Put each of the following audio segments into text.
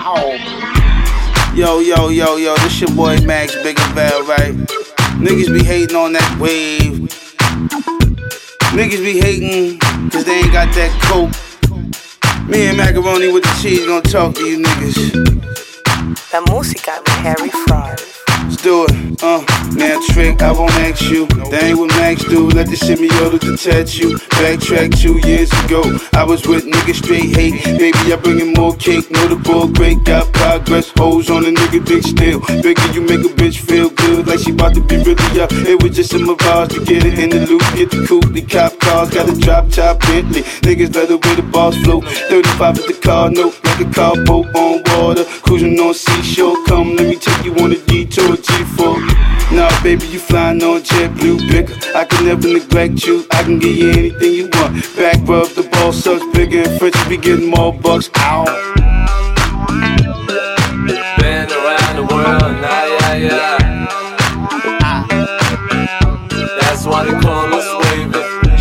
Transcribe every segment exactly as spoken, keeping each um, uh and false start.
Yo, yo, yo, yo, this your boy Max Bigger Val, right? Niggas be hating on that wave. Niggas be hating cause they ain't got that coke. Me and Macaroni with the cheese gonna talk to you niggas. La música de Harry Fraud. Let's do it, uh, now trick, I won't ask you. That ain't what Max do, let the semiotic detach you. Backtrack two years ago, I was with niggas straight hate. Baby, I bring in more cake, know the ball great. Got progress, hoes on a nigga dick still. Bigger, you make a bitch feel good, like she bout to be really up. It was just a mirage to get it in the loop. Get the coupe, the cop cars, got a drop top Bentley. Niggas let the way the boss flow. thirty-five is the car note, like a car boat on water. Cruising on seashore, come let me take you on a detour. G four. Nah, baby, you flying on JetBlue bigger. I can never neglect you. I can give you anything you want. Back rub, the ball sucks bigger, and French be getting more bucks. Ow. Been around the world, nah, yeah, yeah. That's why they call us waving.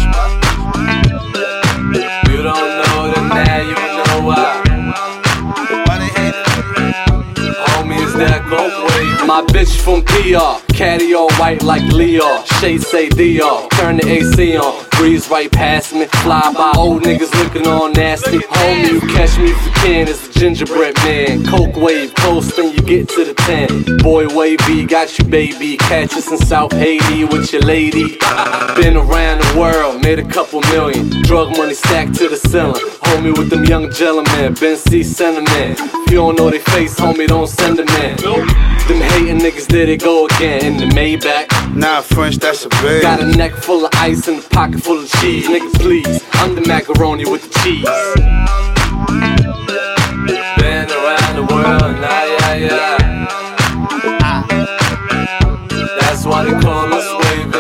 You don't know that now, you know why. Why they hate it? Homie, is that gold wave? My bitch from P R, caddy all white like Leo. Shay say D R, turn the A C on. Breeze right past me, fly by old niggas looking all nasty. Homie, you catch me if you can, it's the gingerbread man. Coke wave, close when you get to the ten. Boy wavy, got you baby. Catch us in South Haiti with your lady. Been around the world, made a couple million. Drug money stacked to the ceiling. Homie with them young gentlemen, Ben C sentiment. If you don't know they face, homie, don't send them in. Them hating niggas, there they go again in the Maybach. Nah, French, that's a bag. Got a neck full of ice and a pocket full of cheese. Nigga, please, I'm the macaroni with the cheese. Been around the world, nah, yeah, yeah. That's why they call us waving.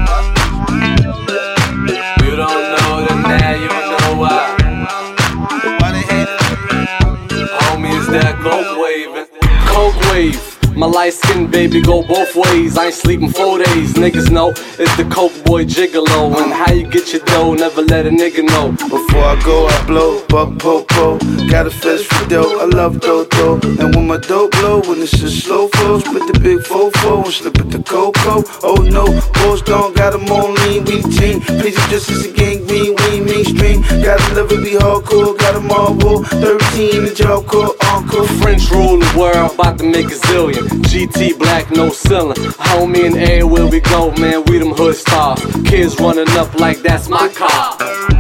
You don't know that now, you know why. Why they hate it? Homie, is that coke waving? Coke wave. My light skin baby go both ways. I ain't sleeping four days. Niggas know it's the coke boy gigolo. And how you get your dough, never let a nigga know. Before I go, I blow, buck popo. Got a fist for dough, I love Dodo. And when my dope blow, when it's a slow flow, split the big fofo and slip it to Coco. Oh no, boys don't got them on lean, we team. Please just as a gang, green, we ain't mainstream. Gotta live it, be hardcore, got them all war. thirteen, the job called encore. French rule the world, about to make a zillion. G T black, no ceiling. Homie in the air where we go, man, we them hood stars. Kids running up like that's my car.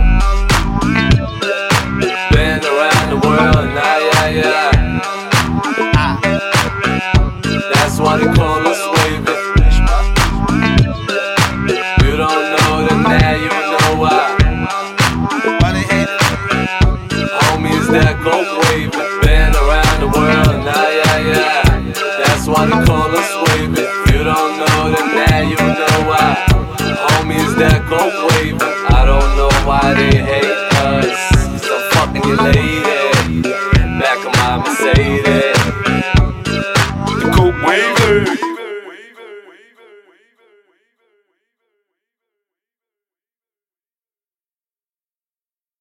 Been around the world, nah, yeah, yeah. That's why they call us waving. You don't know that now, you know why. Why they hate it? Homie, is that coke waving? Been around the world, nah, yeah, yeah. That's why they call